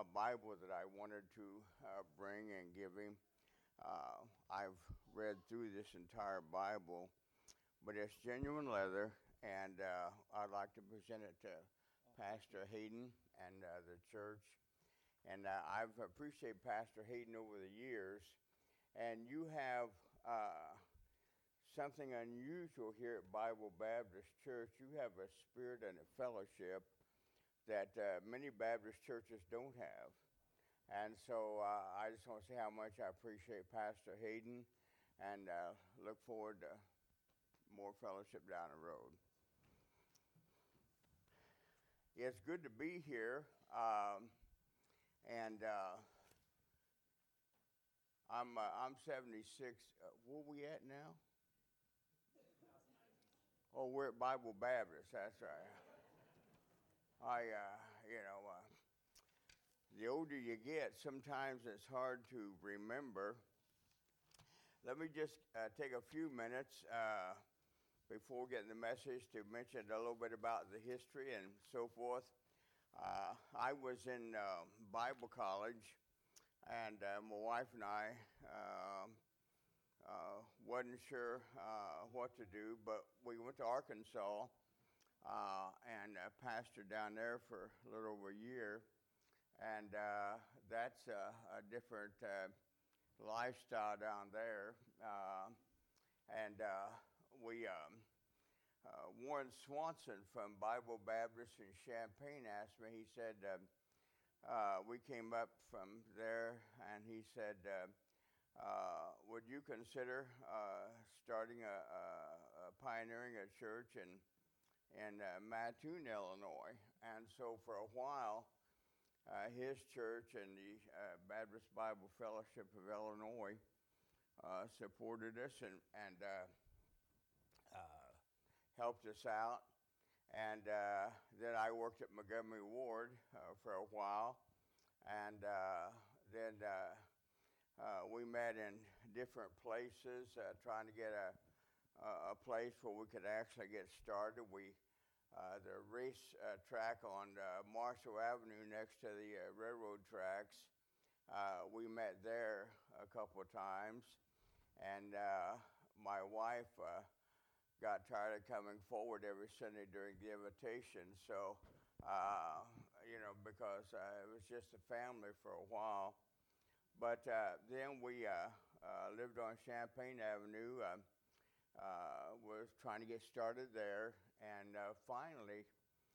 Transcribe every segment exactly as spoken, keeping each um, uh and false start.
a Bible that I wanted to uh, bring and give him. Uh, I've read through this entire Bible, but it's genuine leather, and uh, I'd like to present it to Pastor Hayden and uh, the church. And uh, I've appreciated Pastor Hayden over the years, and you have uh, something unusual here at Bible Baptist Church. You have a spirit and a fellowship that uh, many Baptist churches don't have. And so uh, I just want to say how much I appreciate Pastor Hayden and uh, look forward to more fellowship down the road. It's good to be here. Um, and uh, I'm uh, I'm seventy-six. Uh, where we at now? Oh, we're at Bible Baptist. That's right. I, uh, you know, uh, the older you get, sometimes it's hard to remember. Let me just uh, take a few minutes uh, before getting the message to mention a little bit about the history and so forth. Uh, I was in uh, Bible college, and uh, my wife and I uh, uh, wasn't sure uh, what to do, but we went to Arkansas uh, and uh, pastored down there for a little over a year. And uh, that's a, a different uh, lifestyle down there. Uh, and uh, we, um, uh, Warren Swanson from Bible Baptist in Champaign asked me, he said, uh, uh, we came up from there, and he said, uh, uh, would you consider uh, starting a, a, a pioneering a church in, in uh, Mattoon, Illinois? And so for a while, Uh, his church and the uh, Baptist Bible Fellowship of Illinois uh, supported us and, and uh, uh, helped us out. And uh, then I worked at Montgomery Ward uh, for a while. And uh, then uh, uh, we met in different places, uh, trying to get a, a place where we could actually get started. We Uh, the race uh, track on uh, Marshall Avenue next to the uh, railroad tracks. Uh, we met there a couple of times, and uh, my wife uh, got tired of coming forward every Sunday during the invitation. So, uh, you know, because uh, it was just a family for a while. But uh, then we uh, uh, lived on Champaign Avenue. Uh, uh, was trying to get started there. And uh, finally,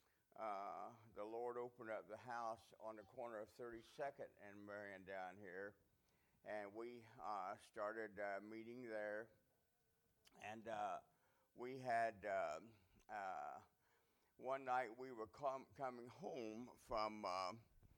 uh, the Lord opened up the house on the corner of thirty-second and Marion down here. And we uh, started uh, meeting there. And uh, we had, uh, uh, one night we were com- coming home from uh,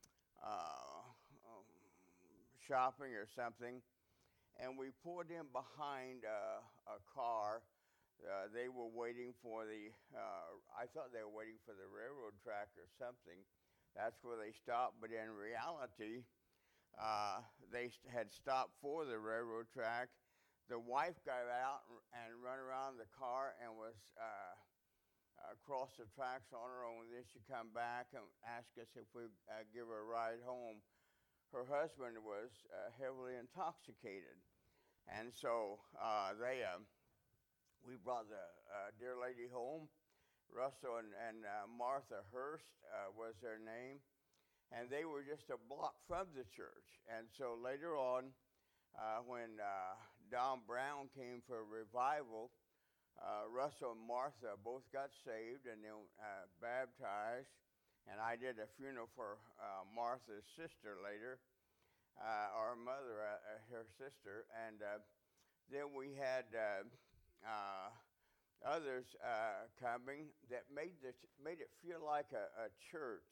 uh, um, shopping or something. And we pulled in behind uh, a car. Uh, they were waiting for the, uh, I thought they were waiting for the railroad track or something. That's where they stopped. But in reality, uh, they st- had stopped for the railroad track. The wife got out and, and run around the car and was uh, across the tracks on her own. Then she come back and asked us if we'd uh, give her a ride home. Her husband was uh, heavily intoxicated. And so uh, they... Uh, We brought the uh, dear lady home. Russell and, and uh, Martha Hurst uh, was their name. And they were just a block from the church. And so later on, uh, when uh, Don Brown came for a revival, uh, Russell and Martha both got saved and then uh, baptized. And I did a funeral for uh, Martha's sister later, uh, our mother, uh, her sister. And uh, then we had... Uh, Uh, others uh, coming that made the made it feel like a, a church.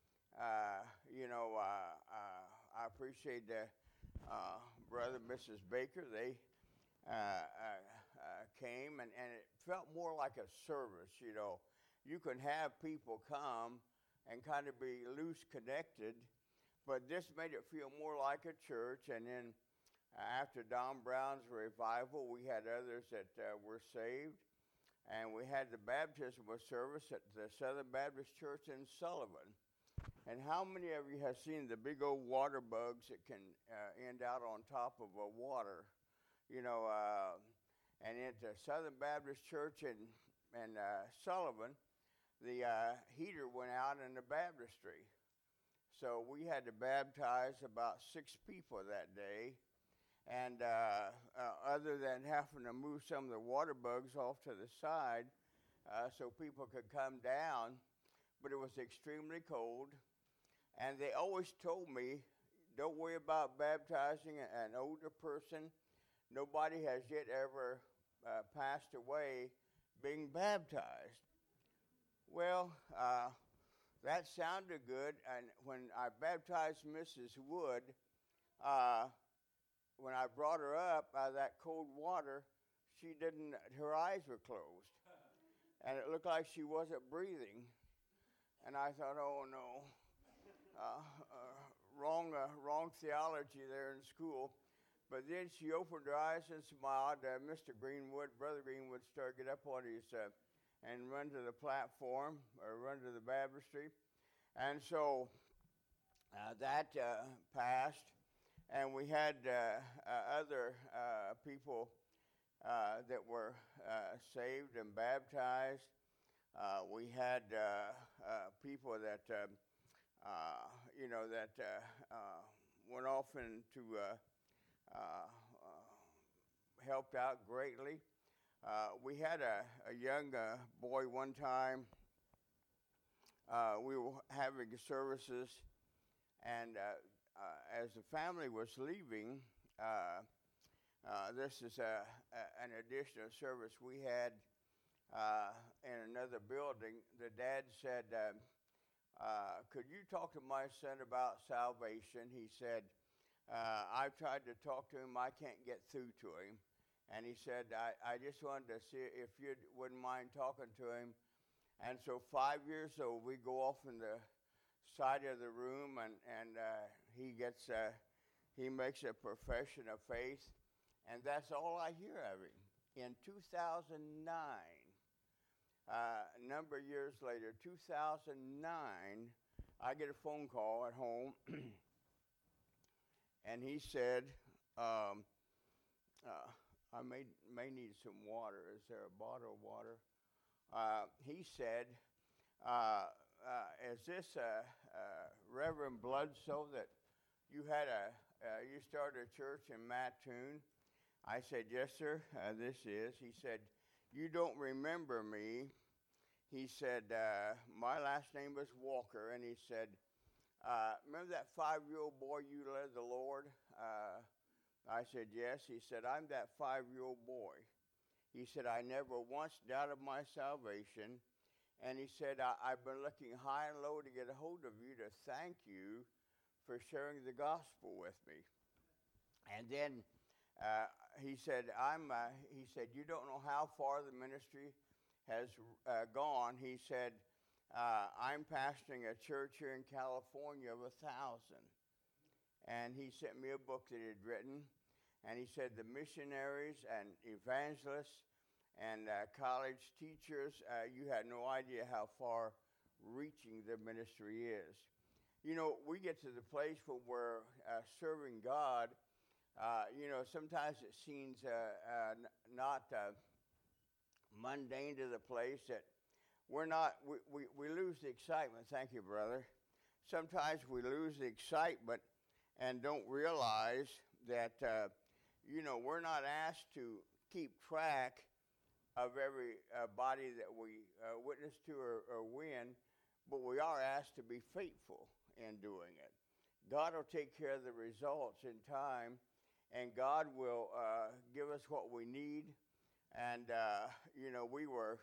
Uh, you know, uh, uh, I appreciate the uh, brother, Missus Baker. They uh, uh, uh, came, and, and it felt more like a service. You know, you can have people come and kind of be loose connected, but this made it feel more like a church. And then after Don Brown's revival, we had others that uh, were saved, and we had the baptismal service at the Southern Baptist Church in Sullivan. And how many of you have seen the big old water bugs that can uh, end out on top of a water? You know, uh, and at the Southern Baptist Church in, in uh, Sullivan, the uh, heater went out in the baptistry. So we had to baptize about six people that day. And uh, uh, other than having to move some of the water bugs off to the side uh, so people could come down, but it was extremely cold. And they always told me, don't worry about baptizing an older person. Nobody has yet ever uh, passed away being baptized. Well, uh, that sounded good. And when I baptized Missus Wood, uh, when I brought her up out of that cold water, she didn't, her eyes were closed. And it looked like she wasn't breathing. And I thought, oh no, uh, uh, wrong, uh, wrong theology there in school. But then she opened her eyes and smiled. Uh, Mister Greenwood, Brother Greenwood, started to get up on his, uh, and run to the platform, or run to the baptistry. And so uh, that uh, passed. And we had uh, uh, other uh, people uh, that were uh, saved and baptized. Uh, we had uh, uh, people that, uh, uh, you know, that uh, uh, went off into, uh, uh, uh, helped out greatly. Uh, we had a, a young uh, boy one time. Uh, we were having services, and uh, Uh, as the family was leaving, uh, uh, this is a, a, an additional service we had uh, in another building. The dad said, uh, uh, could you talk to my son about salvation? He said, uh, I've tried to talk to him. I can't get through to him. And he said, I, I just wanted to see if you wouldn't mind talking to him. And so five years old, we go off in the side of the room, and, and uh, he gets, uh, he makes a profession of faith, and that's all I hear of him. In two thousand nine, uh, a number of years later, two thousand nine, I get a phone call at home, and he said, um, uh, I may, may need some water. Is there a bottle of water? Uh, he said, uh, Uh, is this uh, uh, Reverend Bloodsoe that you had a, uh, you started a church in Mattoon? I said, yes, sir, uh, this is. He said, you don't remember me. He said, uh, my last name was Walker. And he said, uh, remember that five-year-old boy you led the Lord? Uh, I said, yes. He said, I'm that five-year-old boy. He said, I never once doubted my salvation. And he said, I, I've been looking high and low to get a hold of you to thank you for sharing the gospel with me. And then uh, he said, I'm, uh, he said, you don't know how far the ministry has uh, gone. He said, uh, I'm pastoring a church here in California of a thousand. And he sent me a book that he had written. And he said, the missionaries and evangelists and uh, college teachers, uh, you had no idea how far reaching the ministry is. You know, we get to the place where we're uh, serving God. Uh, you know, sometimes it seems uh, uh, n- not uh, mundane to the place that we're not, we, we, we lose the excitement. Thank you, brother. Sometimes we lose the excitement and don't realize that, uh, you know, we're not asked to keep track of every uh, body that we uh, witness to or, or win, but we are asked to be faithful in doing it. God will take care of the results in time, and God will uh, give us what we need. And, uh, you know, we were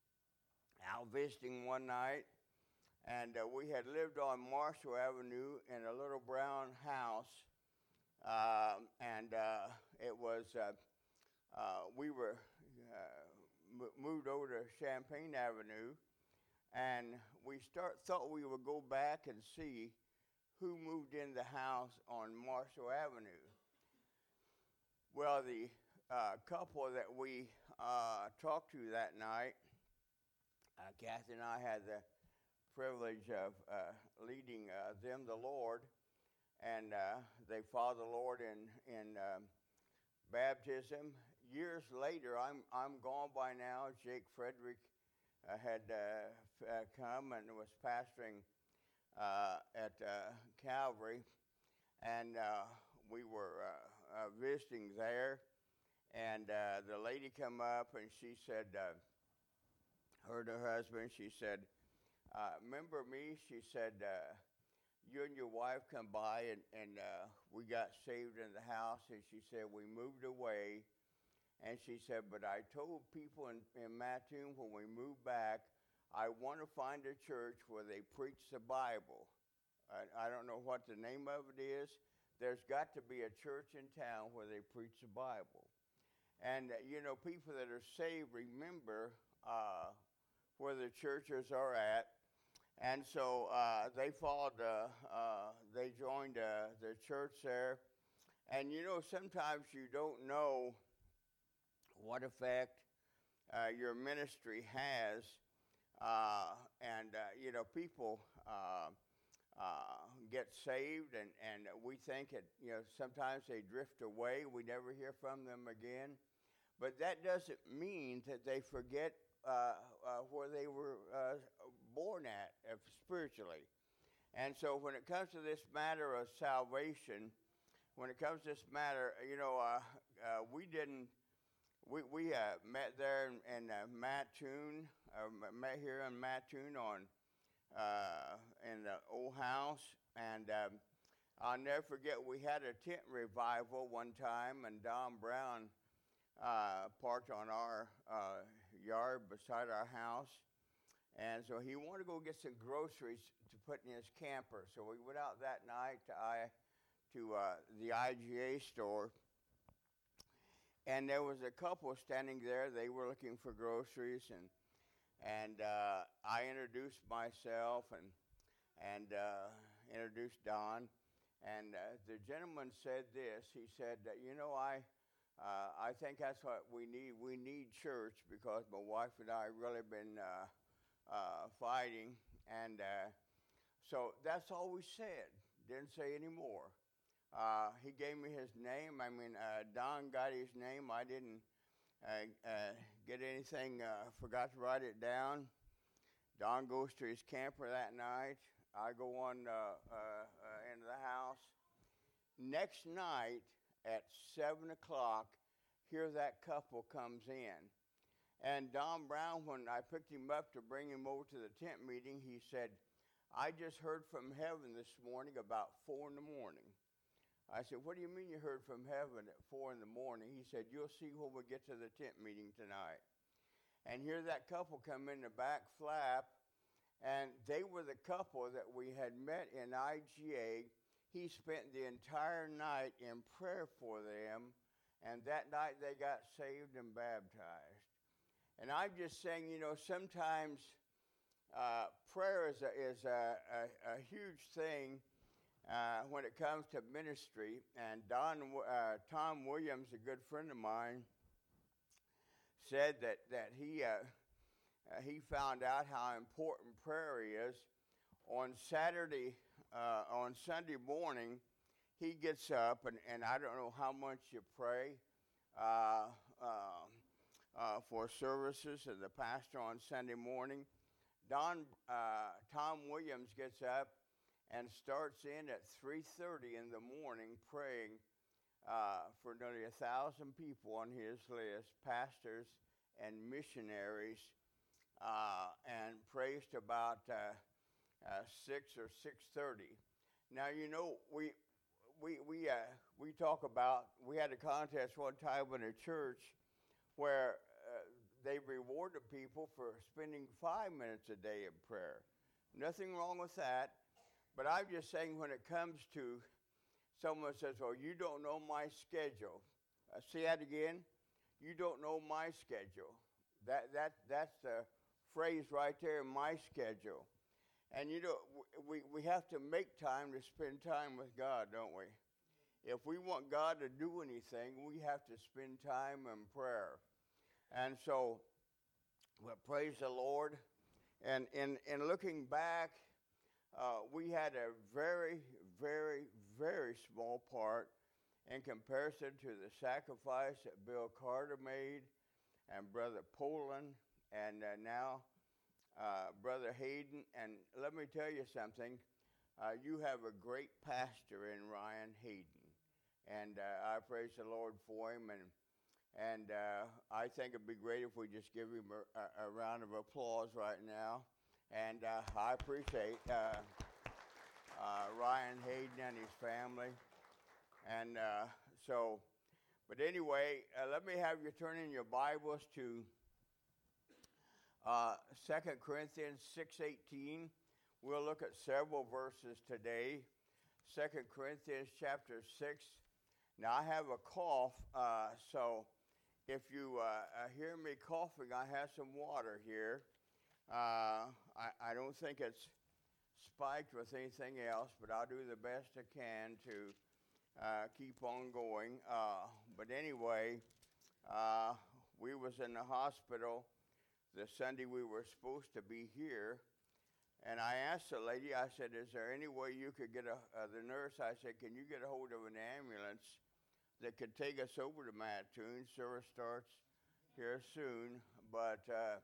out visiting one night, and uh, we had lived on Marshall Avenue in a little brown house, uh, and uh, it was, uh, uh, we were uh, moved over to Champaign Avenue, and we start thought we would go back and see who moved in the house on Marshall Avenue. Well, the uh, couple that we uh, talked to that night, uh, Kathy and I had the privilege of uh, leading uh, them the Lord, and uh, they follow the Lord in in uh, baptism. Years later, I'm I'm gone by now. Jake Frederick uh, had uh, f- uh, come and was pastoring uh, at uh, Calvary, and uh, we were uh, uh, visiting there. And uh, the lady come up and she said, uh, her and her husband, she said, uh, remember me? She said, uh, you and your wife come by and, and uh, we got saved in the house. And she said, we moved away. And she said, but I told people in, in Mattoon when we moved back, I want to find a church where they preach the Bible. I, I don't know what the name of it is. There's got to be a church in town where they preach the Bible. And, uh, you know, people that are saved remember uh, where the churches are at. And so uh, they followed, uh, uh, they joined uh, the church there. And, you know, sometimes you don't know what effect uh, your ministry has. Uh, and, uh, you know, people uh, uh, get saved, and, and we think it, you know, sometimes they drift away. We never hear from them again. But that doesn't mean that they forget uh, uh, where they were uh, born at uh, spiritually. And so when it comes to this matter of salvation, when it comes to this matter, you know, uh, uh, we didn't, we, we uh, met there in, in uh, Mattoon, uh, met here in Mattoon on, uh, in the old house. And um, I'll never forget, we had a tent revival one time, and Don Brown Uh, parked on our uh, yard beside our house. And so he wanted to go get some groceries to put in his camper. So we went out that night to, I, to uh, the I G A store. And there was a couple standing there. They were looking for groceries. And, and uh, I introduced myself and, and uh, introduced Don. And uh, the gentleman said this. He said, you know, I... Uh, I think that's what we need. We need church because my wife and I really been uh, uh, fighting, and uh, so that's all we said. Didn't say any more. Uh, he gave me his name. I mean, uh, Don got his name. I didn't uh, uh, get anything. Uh, forgot to write it down. Don goes to his camper that night. I go on uh, uh, uh, into the house. Next night, at seven o'clock, here that couple comes in. And Don Brown, when I picked him up to bring him over to the tent meeting, he said, I just heard from heaven this morning about four in the morning. I said, what do you mean you heard from heaven at four in the morning? He said, you'll see when we get to the tent meeting tonight. And here that couple come in the back flap, and they were the couple that we had met in I G A. He spent the entire night in prayer for them, and that night they got saved and baptized. And I'm just saying, you know, sometimes uh, prayer is a, is a, a, a huge thing uh, when it comes to ministry. And Don, uh, Tom Williams, a good friend of mine, said that, that he, uh, uh, he found out how important prayer is. On Saturday Uh, on Sunday morning, he gets up, and, and I don't know how much you pray uh, uh, uh, for services of the pastor on Sunday morning. Don uh, Tom Williams gets up and starts in at three thirty in the morning praying uh, for nearly a thousand people on his list, pastors and missionaries, uh, and prays to about Uh, Uh, six or six thirty. Now you know we we we uh, we talk about. We had a contest one time in a church where uh, they rewarded people for spending five minutes a day in prayer. Nothing wrong with that, but I'm just saying when it comes to someone says, "Oh, you don't know my schedule." Uh, see that again? You don't know my schedule. That that that's the phrase right there. My schedule. And, you know, we, we have to make time to spend time with God, don't we? If we want God to do anything, we have to spend time in prayer. And so, well, praise the Lord. And in, in looking back, uh, we had a very, very, very small part in comparison to the sacrifice that Bill Carter made and Brother Poland and uh, now uh, Brother Hayden. And let me tell you something. Uh, you have a great pastor in Ryan Hayden. And uh, I praise the Lord for him. And, and uh, I think it'd be great if we just give him a, a, a round of applause right now. And uh, I appreciate uh, uh, Ryan Hayden and his family. And uh, so, but anyway, uh, let me have you turn in your Bibles to uh, Second Corinthians six eighteen. We'll look at several verses today. Second Corinthians chapter six. Now, I have a cough, uh, so if you uh, uh, hear me coughing, I have some water here. Uh, I, I don't think it's spiked with anything else, but I'll do the best I can to Uh, keep on going. Uh, but anyway, uh, we was in the hospital the Sunday we were supposed to be here. And I asked the lady, I said, is there any way you could get a, uh, the nurse, I said, can you get a hold of an ambulance that could take us over to Mattoon? Service starts here soon, but uh,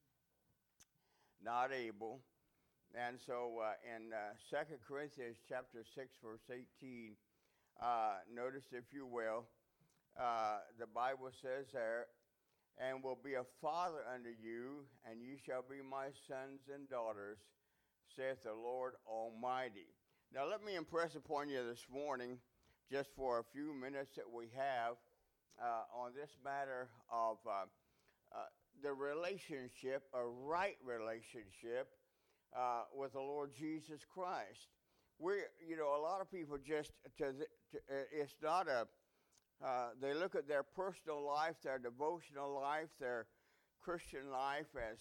not able. And so uh, in uh, Second Corinthians chapter six, verse eighteen, Uh, notice, if you will, uh, the Bible says there, and will be a father unto you, and you shall be my sons and daughters, saith the Lord Almighty. Now, let me impress upon you this morning, just for a few minutes that we have, uh, on this matter of uh, uh, the relationship, a right relationship, uh, with the Lord Jesus Christ. We're, you know, a lot of people just, to, the, to uh, it's not a, uh, they look at their personal life, their devotional life, their Christian life as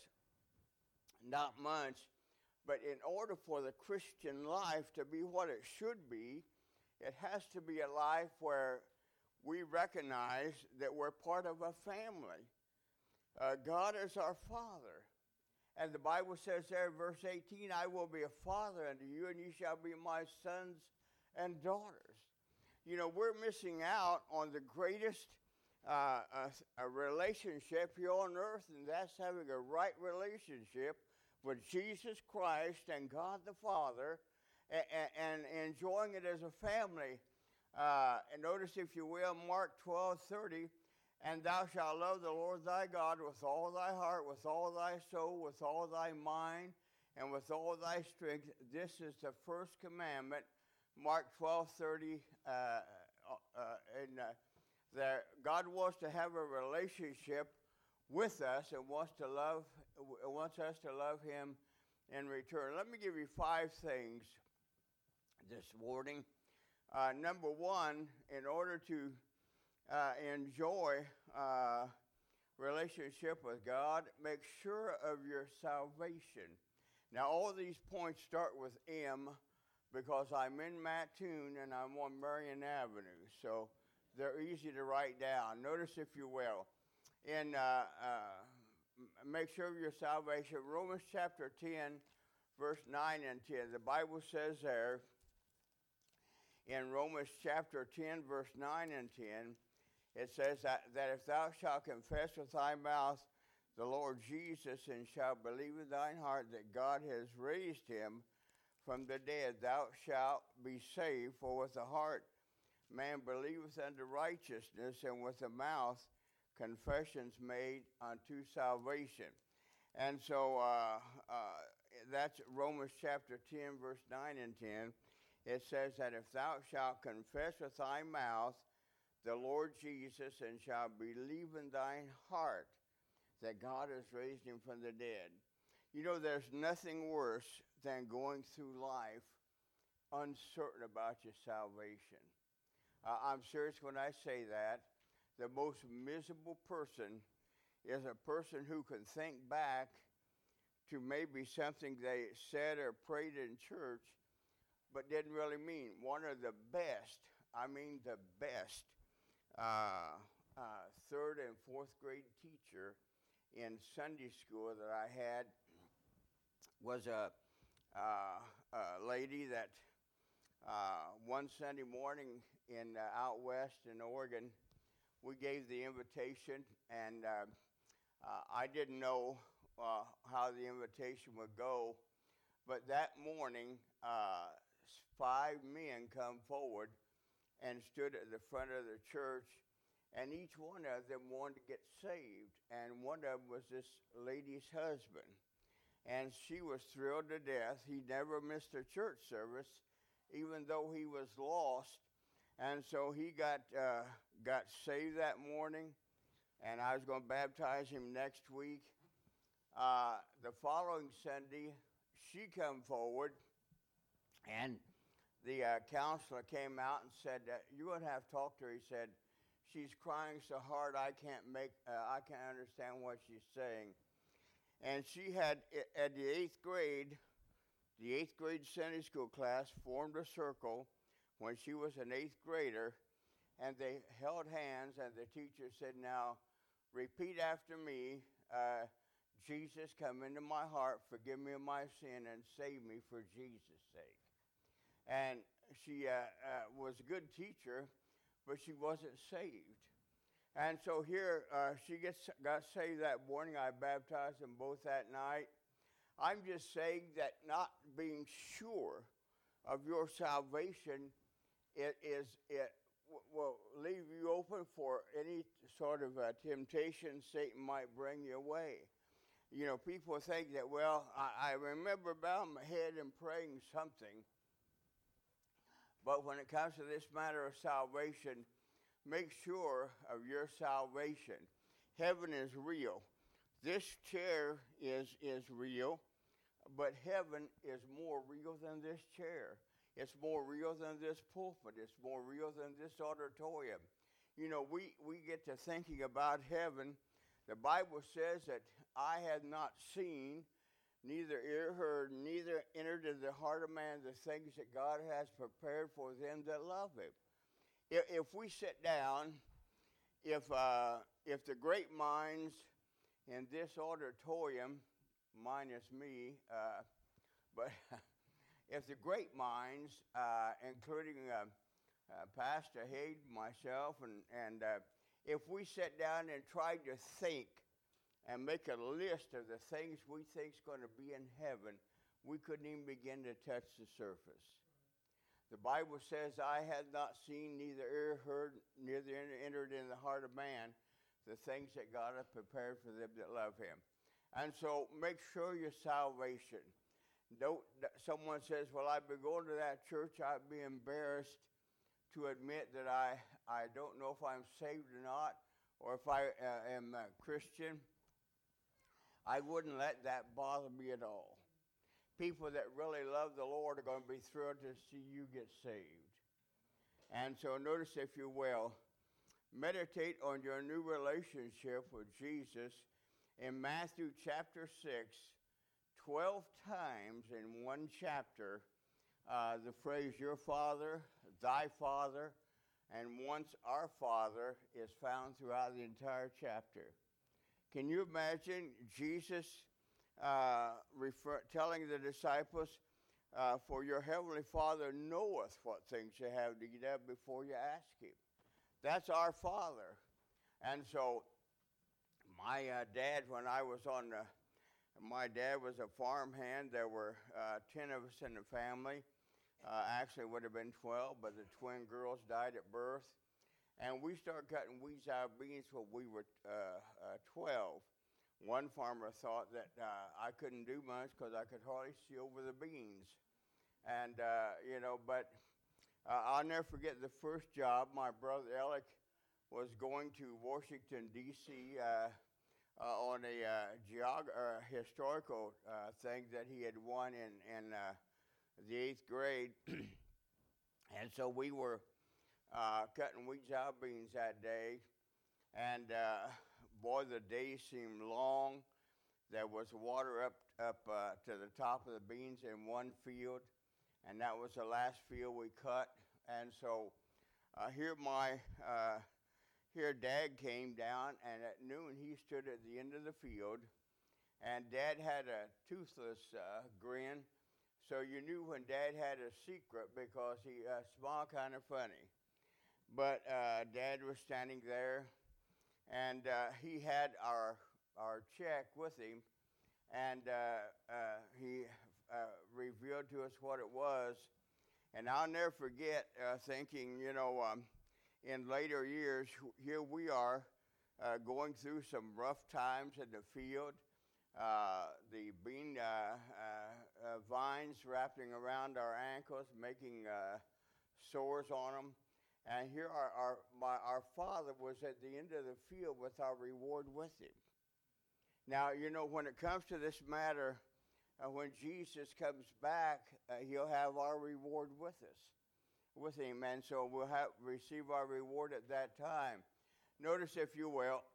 not much. But in order for the Christian life to be what it should be, it has to be a life where we recognize that we're part of a family. Uh, God is our Father. And the Bible says there in verse eighteen, I will be a father unto you, and you shall be my sons and daughters. You know, we're missing out on the greatest uh, uh, a relationship here on earth, and that's having a right relationship with Jesus Christ and God the Father, and, and enjoying it as a family. Uh, and notice, if you will, Mark twelve thirty, and thou shalt love the Lord thy God with all thy heart, with all thy soul, with all thy mind, and with all thy strength. This is the first commandment. Mark twelve thirty. Uh, uh, and uh, that God wants to have a relationship with us and wants to love, wants us to love Him in return. Let me give you five things this morning. Uh, number one, in order to Uh, enjoy uh, relationship with God, make sure of your salvation. Now, all of these points start with M because I'm in Mattoon and I'm on Marion Avenue, so they're easy to write down. Notice, if you will, in uh, uh, make sure of your salvation, Romans chapter ten, verse nine and ten. The Bible says there in Romans chapter ten, verse nine and ten, it says that, that if thou shalt confess with thy mouth the Lord Jesus, and shalt believe in thine heart that God has raised him from the dead, thou shalt be saved. For with the heart man believeth unto righteousness, and with the mouth confession's made unto salvation. And so uh, uh, that's Romans chapter ten, verse nine and ten. It says that if thou shalt confess with thy mouth the Lord Jesus, and shall believe in thine heart that God has raised him from the dead. You know, there's nothing worse than going through life uncertain about your salvation. Uh, I'm serious when I say that. The most miserable person is a person who can think back to maybe something they said or prayed in church, but didn't really mean. One of the best, I mean the best, Uh, uh, third and fourth grade teacher in Sunday school that I had was a, uh, a lady that uh, one Sunday morning in uh, out west in Oregon, we gave the invitation, and uh, uh, I didn't know uh, how the invitation would go, but that morning, uh, five men come forward and stood at the front of the church, and each one of them wanted to get saved, and one of them was this lady's husband. And she was thrilled to death. He never missed a church service, even though he was lost. And so he got uh, got saved that morning, and I was going to baptize him next week. Uh, the following Sunday, she come forward, and the uh, counselor came out and said, uh, "You're going to have to talk to her." He said, "She's crying so hard I can't make uh, I can't understand what she's saying." And she had, at the eighth grade, the eighth grade Sunday school class formed a circle when she was an eighth grader, and they held hands, and the teacher said, "Now, repeat after me, uh, Jesus, come into my heart, forgive me of my sin, and save me for Jesus' sake." And she uh, uh, was a good teacher, but she wasn't saved. And so here, uh, she gets got saved that morning. I baptized them both that night. I'm just saying that not being sure of your salvation, it is it w- will leave you open for any sort of uh, temptation Satan might bring your way. You know, people think that, well, I, I remember bowing my head and praying something, but when it comes to this matter of salvation, make sure of your salvation. Heaven is real. This chair is, is real, but heaven is more real than this chair. It's more real than this pulpit. It's more real than this auditorium. You know, we, we get to thinking about heaven. The Bible says that eye had not seen, neither ear heard, neither entered into the heart of man the things that God has prepared for them that love him. If we sit down, if uh, if the great minds in this auditorium, minus me, uh, but if the great minds, uh, including uh, uh, Pastor Haid, myself, and, and uh, if we sit down and try to think and make a list of the things we think is going to be in heaven, we couldn't even begin to touch the surface. The Bible says, "I had not seen, neither ear heard, neither entered in the heart of man the things that God hath prepared for them that love him." And so make sure your salvation. Don't, someone says, "Well, I've been going to that church. I'd be embarrassed to admit that I, I don't know if I'm saved or not, or if I uh, am a Christian." I wouldn't let that bother me at all. People that really love the Lord are going to be thrilled to see you get saved. And so notice, if you will, meditate on your new relationship with Jesus in Matthew chapter six, twelve times in one chapter, uh, the phrase "your Father," "thy Father," and once "our Father" is found throughout the entire chapter. Can you imagine Jesus Uh, refer, telling the disciples, uh, "For your heavenly Father knoweth what things you have need of before you ask him." That's our Father. And so my uh, dad, when I was on the, my dad was a farmhand. There were uh, ten of us in the family. Uh, actually, it would have been twelve, but the twin girls died at birth. And we started cutting weeds out of beans when we were uh, uh, twelve. One farmer thought that uh, I couldn't do much because I could hardly see over the beans. And, uh, you know, but uh, I'll never forget the first job. My brother Alec was going to Washington, D C uh, uh, on a uh, geog- uh, historical uh, thing that he had won in, in uh, the eighth grade. And so we were uh, cutting weeds out of beans that day. And uh, boy, the days seemed long. There was water up up uh, to the top of the beans in one field, and that was the last field we cut. And so uh, here my uh, here Dad came down, and at noon he stood at the end of the field, and Dad had a toothless uh, grin, so you knew when Dad had a secret because he uh, smiled kind of funny. But uh, Dad was standing there, and uh, he had our our check with him, and uh, uh, he uh, revealed to us what it was. And I'll never forget uh, thinking, you know, um, in later years, here we are uh, going through some rough times in the field. Uh, the bean uh, uh, uh, vines wrapping around our ankles, making uh, sores on them. And here our, our, my, our father was at the end of the field with our reward with him. Now, you know, when it comes to this matter, uh, when Jesus comes back, uh, he'll have our reward with us, with him. And so we'll have, receive our reward at that time. Notice, if you will,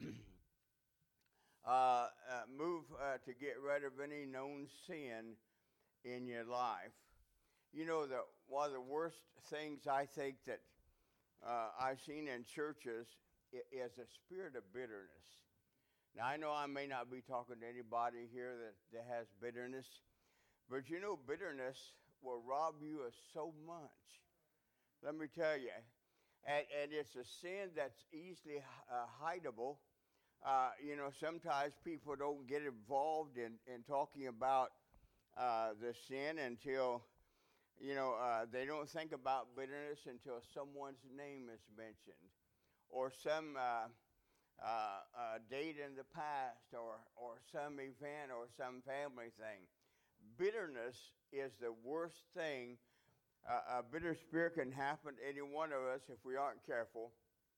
Uh, uh, move uh, to get rid of any known sin in your life. You know, the, one of the worst things I think that uh, I've seen in churches is a spirit of bitterness. Now, I know I may not be talking to anybody here that, that has bitterness, but you know, bitterness will rob you of so much. Let me tell you. And, and it's a sin that's easily uh, hideable. Uh, you know, sometimes people don't get involved in, in talking about uh, the sin until, you know, uh, they don't think about bitterness until someone's name is mentioned, or some uh, uh, uh, date in the past, or, or some event, or some family thing. Bitterness is the worst thing. Uh, a bitter spirit can happen to any one of us if we aren't careful.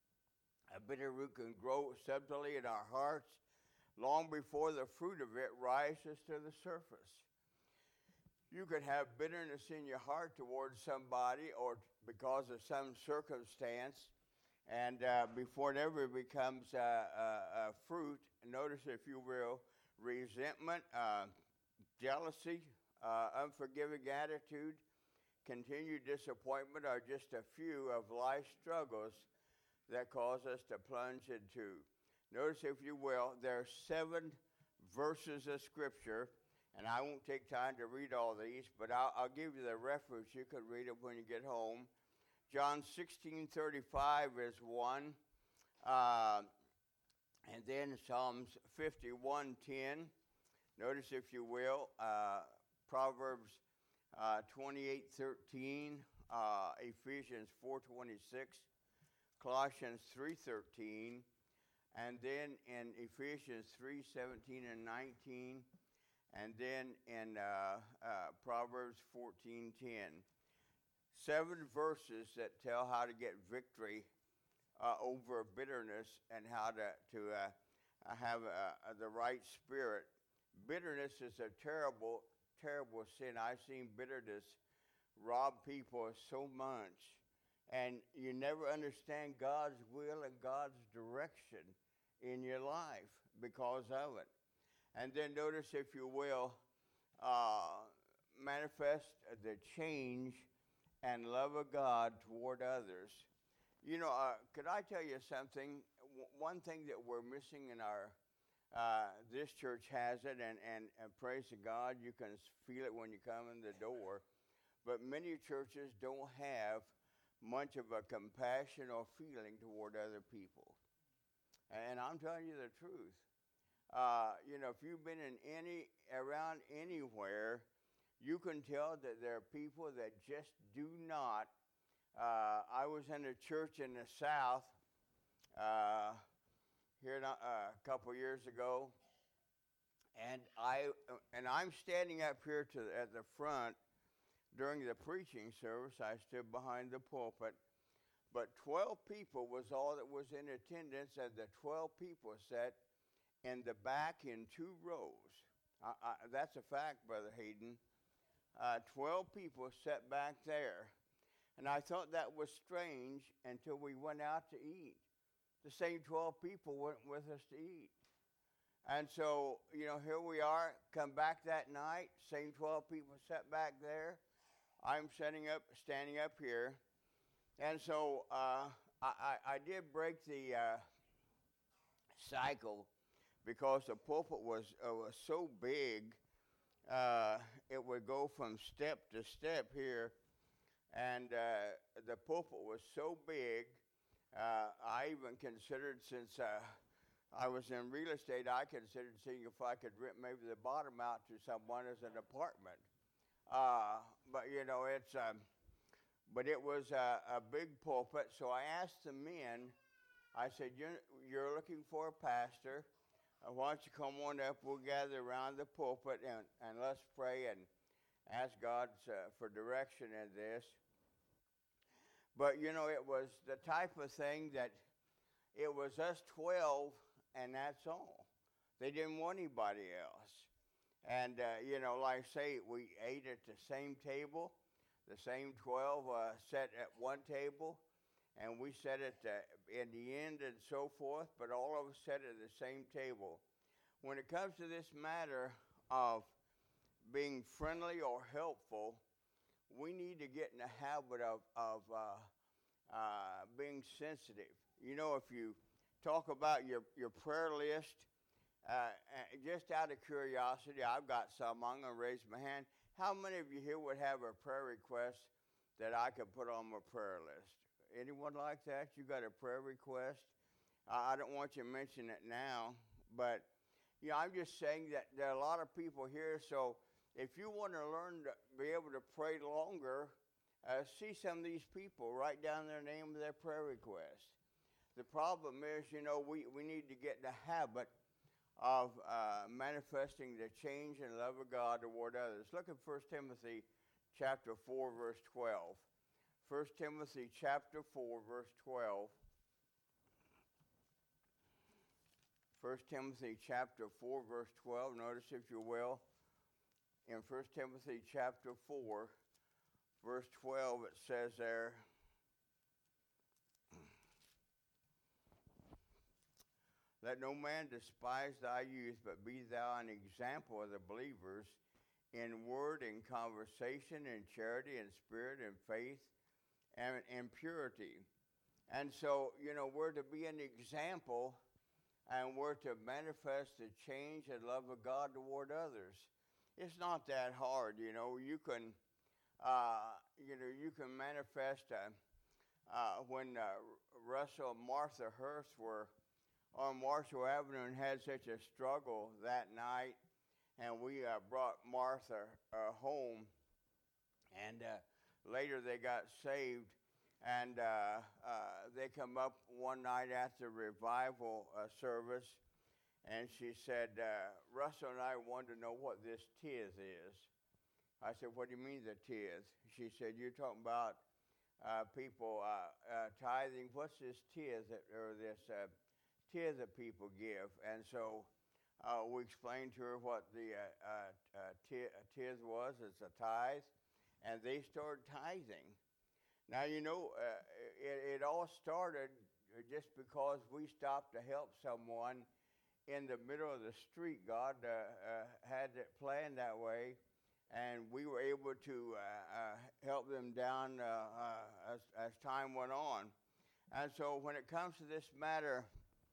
A bitter root can grow subtly in our hearts long before the fruit of it rises to the surface. You could have bitterness in your heart towards somebody or because of some circumstance, and uh, before it ever becomes uh, uh, uh, fruit, notice, if you will, resentment, uh, jealousy, uh, unforgiving attitude, continued disappointment are just a few of life's struggles that cause us to plunge into. Notice, if you will, there are seven verses of Scripture, and I won't take time to read all these, but I'll, I'll give you the reference. You can read it when you get home. John sixteen thirty-five is one, uh, and then Psalms fifty-one ten. Notice, if you will, uh, Proverbs uh, twenty-eight thirteen, uh, Ephesians four twenty-six. Colossians three thirteen, and then in Ephesians three seventeen and nineteen, and then in uh, uh, Proverbs fourteen ten. Seven verses that tell how to get victory uh, over bitterness and how to, to uh, have uh, the right spirit. Bitterness is a terrible, terrible sin. I've seen bitterness rob people of so much. And you never understand God's will and God's direction in your life because of it. And then notice, if you will, uh, manifest the change and love of God toward others. You know, uh, could I tell you something? W- one thing that we're missing in our, uh, this church has it, and, and, and praise to God, you can feel it when you come in the door, but many churches don't have much of a compassion or feeling toward other people. And I'm telling you the truth. Uh, you know, if you've been in any, around anywhere, you can tell that there are people that just do not. Uh, I was in a church in the South uh, here uh, a couple years ago, and I and I'm standing up here to the, at the front. During the preaching service, I stood behind the pulpit, but twelve people was all that was in attendance, and the twelve people sat in the back in two rows. I, I, that's a fact, Brother Hayden. Uh, twelve people sat back there, and I thought that was strange until we went out to eat. The same twelve people went with us to eat. And so, you know, here we are, come back that night, same twelve people sat back there. I'm setting up, standing up here, and so uh, I, I, I did break the uh, cycle because the pulpit was, uh, was so big, uh, it would go from step to step here, and uh, the pulpit was so big, uh, I even considered, since uh, I was in real estate, I considered seeing if I could rent maybe the bottom out to someone as an apartment. Uh, but, you know, it's, um, but it was a, a big pulpit, so I asked the men, I said, you're, you're looking for a pastor. Uh, why don't you come on up? We'll gather around the pulpit and, and let's pray and ask God uh, for direction in this. But, you know, it was the type of thing that it was us twelve, and that's all. They didn't want anybody else. And, uh, you know, like I say, we ate at the same table. The same twelve uh, sat at one table, and we sat at the, in the end and so forth, but all of us sat at the same table. When it comes to this matter of being friendly or helpful, we need to get in the habit of, of uh, uh, being sensitive. You know, if you talk about your, your prayer list, uh, just out of curiosity, I've got some. I'm going to raise my hand. How many of you here would have a prayer request that I could put on my prayer list? Anyone like that? You got a prayer request? Uh, I don't want you to mention it now, but you know, I'm just saying that there are a lot of people here, so if you want to learn to be able to pray longer, uh, see some of these people, write down their name of their prayer request. The problem is, you know, we, we need to get in the habit of uh, manifesting the change and love of God toward others. Look at First Timothy chapter four, verse twelve. First Timothy chapter four, verse twelve. First Timothy chapter four, verse twelve. Notice, if you will, in First Timothy chapter four, verse twelve, it says there, let no man despise thy youth, but be thou an example of the believers in word and conversation, in charity and spirit and faith and in purity. And so, you know, we're to be an example, and we're to manifest the change and love of God toward others. It's not that hard, you know. You can, uh, you know, you can manifest. Uh, uh, when uh, Russell and Martha Hurst were on Marshall Avenue and had such a struggle that night, and we uh, brought Martha uh, home, and uh, later they got saved, and uh, uh, they come up one night after revival uh, service, and she said, uh, Russell and I wanted to know what this tithe is. I said, what do you mean the tithe? She said, you're talking about uh, people uh, uh, tithing. What's this tithe that, or this uh, tithe that people give? And so uh, we explained to her what the uh, uh, uh, tithe was. It's a tithe, and they started tithing. Now, you know, uh, it, it all started just because we stopped to help someone in the middle of the street. God uh, uh, had it planned that way, and we were able to uh, uh, help them down uh, uh, as, as time went on. And so when it comes to this matter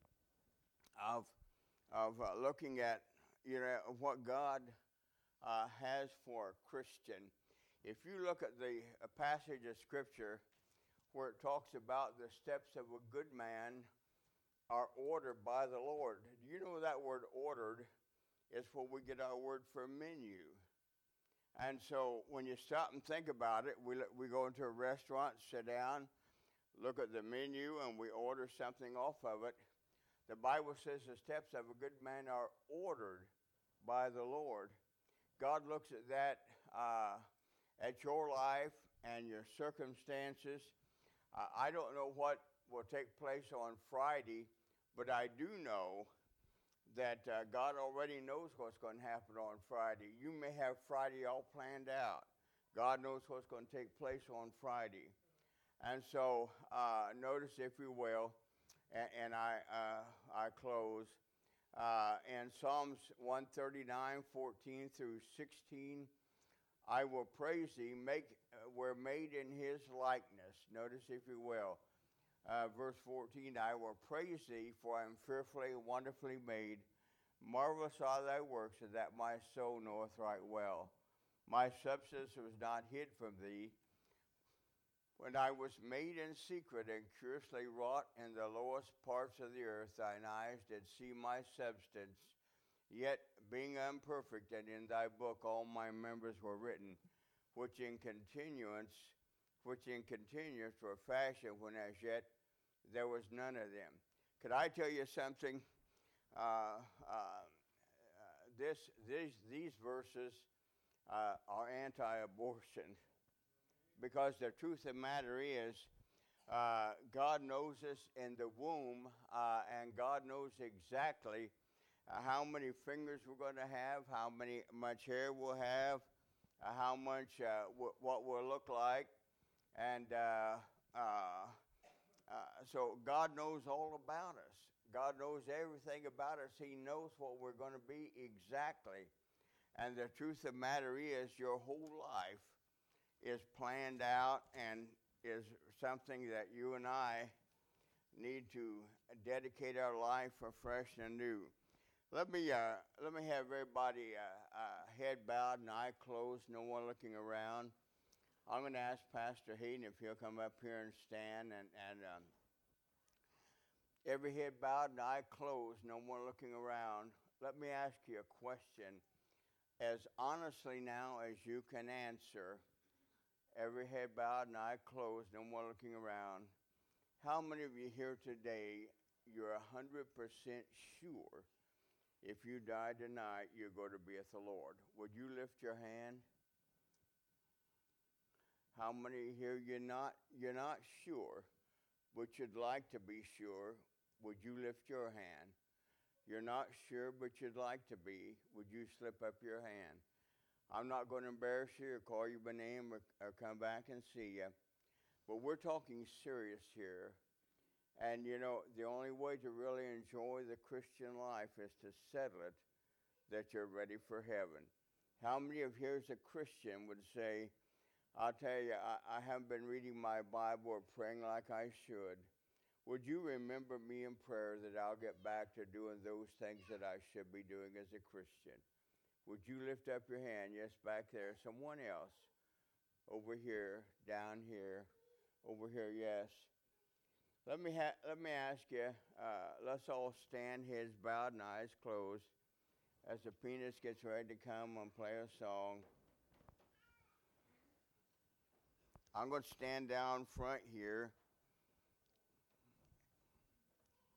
of of uh, looking at, you know, what God uh, has for a Christian, if you look at the a passage of Scripture where it talks about the steps of a good man are ordered by the Lord. Do you know that word ordered is where we get our word for menu? And so when you stop and think about it, we, we go into a restaurant, sit down, look at the menu, and we order something off of it. The Bible says the steps of a good man are ordered by the Lord. God looks at that, uh, at your life and your circumstances. Uh, I don't know what will take place on Friday, but I do know that uh, God already knows what's going to happen on Friday. You may have Friday all planned out. God knows what's going to take place on Friday. And so uh, notice, if you will, and, and I, uh, I close, uh, in Psalms one thirty-nine, fourteen through sixteen, I will praise thee, make, uh, we're made in his likeness. Notice, if you will, uh, verse fourteen, I will praise thee, for I am fearfully and wonderfully made. Marvelous are thy works, and that my soul knoweth right well. My substance was not hid from thee, when I was made in secret and curiously wrought in the lowest parts of the earth. Thine eyes did see my substance, yet being imperfect, and in thy book all my members were written, which in continuance, which in continuance were fashioned, when as yet there was none of them. Could I tell you something? Uh, uh, uh, this, these, these verses uh, are anti-abortion, because the truth of the matter is, uh, God knows us in the womb, uh, and God knows exactly uh, how many fingers we're going to have, how many much hair we'll have, uh, how much uh, w- what we'll look like, and uh, uh, uh, so God knows all about us. God knows everything about us. He knows what we're going to be exactly. And the truth of the matter is, your whole life is planned out and is something that you and I need to dedicate our life afresh and new. Let me uh, let me have everybody uh, uh, head bowed and eye closed, no one looking around. I'm going to ask Pastor Hayden if he'll come up here and stand, and, and um, every head bowed and eye closed, no one looking around. Let me ask you a question, as honestly now as you can answer. Every head bowed and eye closed, no one looking around. How many of you here today, you're one hundred percent sure if you die tonight, you're going to be with the Lord? Would you lift your hand? How many here you're not you're not sure, but you'd like to be sure? Would you lift your hand? You're not sure, but you'd like to be. Would you slip up your hand? I'm not going to embarrass you or call you by name or, or come back and see you, but we're talking serious here. And you know, the only way to really enjoy the Christian life is to settle it that you're ready for heaven. How many of you as a Christian would say, I'll tell you, I, I haven't been reading my Bible or praying like I should. Would you remember me in prayer that I'll get back to doing those things that I should be doing as a Christian? Would you lift up your hand? Yes, back there. Someone else. Over here, down here, over here, yes. Let me ha- let me ask you, uh, let's all stand, heads bowed and eyes closed, as the pianist gets ready to come and play a song. I'm going to stand down front here.